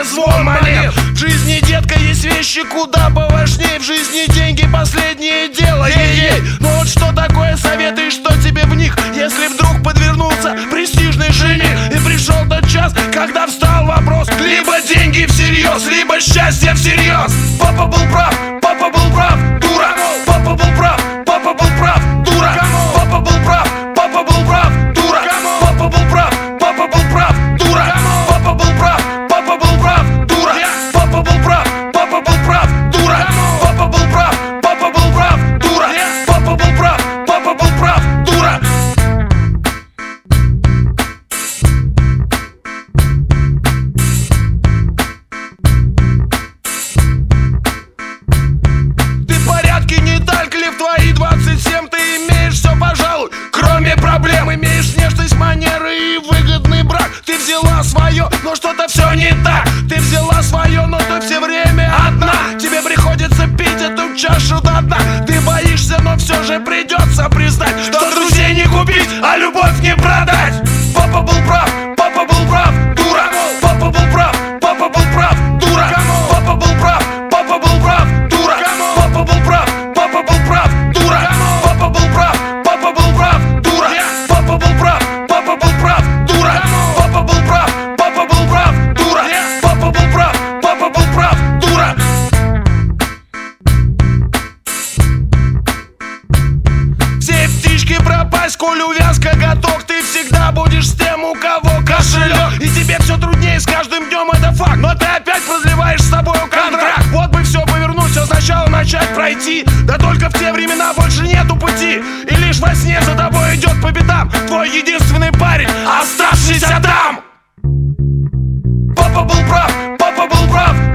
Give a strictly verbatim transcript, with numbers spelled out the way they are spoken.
слышали звон монет. В жизни, детка, есть вещи куда поважнее. В жизни деньги последнее дело, ей-ей. Но вот что такое советы и что тебе в них, если вдруг подвернулся престижный жених? И пришел тот час, когда встал вопрос: либо деньги всерьез, либо счастье всерьез. Папа был прав, папа был прав, дура. Папа был прав, папа был прав, дура. Папа был прав, папа был прав, дура. Папа был прав, папа был прав, дура. Папа был прав, папа был прав, дура. Папа был прав, папа был прав, дура. Папа был прав, папа был прав, дура. Папа был прав, папа был прав, дура. Ты в порядке, не так ли в твои двадцать семь? Ты имеешь все, пожалуй, кроме проблем. Имеешь внешность, манеры и выгодный брак. Ты взяла свое, но что-то все не так. Ты взяла свое, но ты все время одна. Тебе приходится пить эту чашу до дна. Ты боишься, но все же придется признать, что друзей не купить, а любовь не продать. Папа был прав, папа был прав, дура. Папа был прав, папа был прав, дура. Папа был прав, папа был прав, дура. Папа был прав, папа был прав, дура. Папа был прав, папа был прав, дура. Папа был прав, папа был прав, дура. Папа был прав, папа был прав, дура. Папа был прав, папа был прав, дура. Все птички пропасть, коль увязка готов. Ты всегда будешь с тем, у кого кошелек. И тебе все труднее с каждым днем, это факт. Но ты опять разливаешь с собой контракт. Вот бы все повернуть, все сначала начать пройти. Да только в те времена больше нету пути. И лишь во сне за тобой идет по пятам твой единственный парень, оставшийся там. Папа был прав, папа был прав,